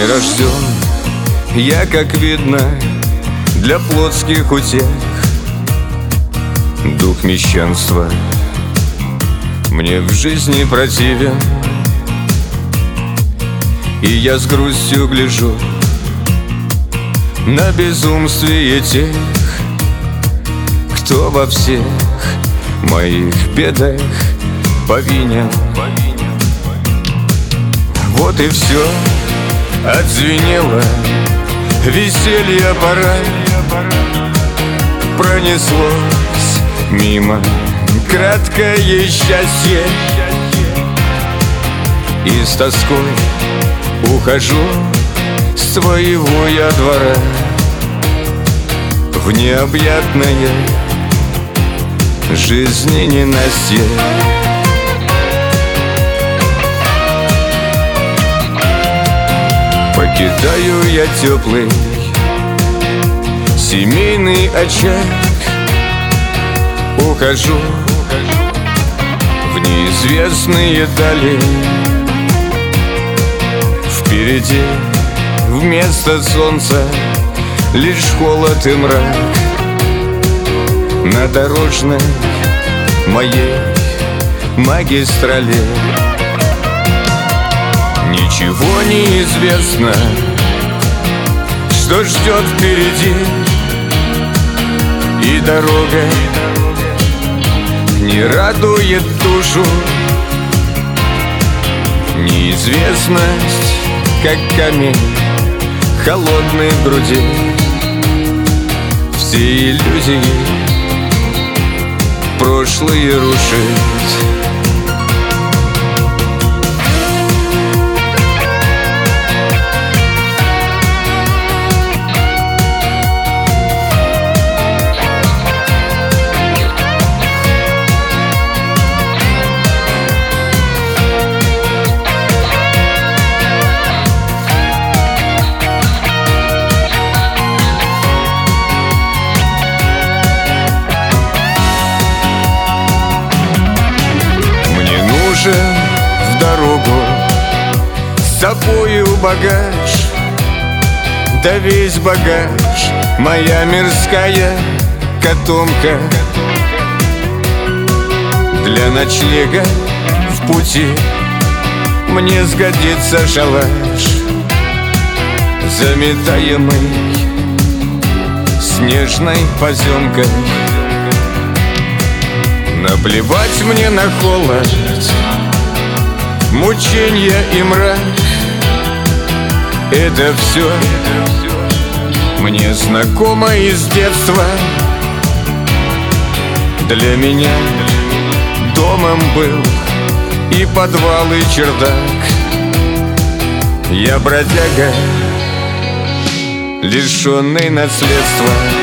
Не рожден я, как видно, для плотских утех. Дух мещанства мне в жизни противен, и я с грустью гляжу на безумствие тех, кто во всех моих бедах повинен. Вот и все отзвенело, веселье пора, пронеслось мимо краткое счастье, и с тоской ухожу с твоего я двора в необъятное жизни ненастье. Покидаю я теплый семейный очаг, ухожу в неизвестные дали. Впереди вместо солнца лишь холод и мрак на дорожной моей магистрали. Ничего не известно, что ждет впереди, и дорога не радует душу. Неизвестность, как камень холодный в груди. Все иллюзии прошлые рушить. В дорогу с собою багаж, да весь багаж моя мирская котомка. Для ночлега в пути мне сгодится шалаш, заметаемый снежной поземкой. Наплевать мне на холод, мученья и мрак. Это все мне знакомо из детства. Для меня домом был и подвал, и чердак. Я бродяга, лишенный наследства.